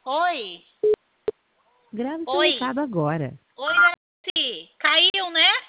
Oi. Grave seu Oi. recado agora. Oi, Nancy. Caiu, né?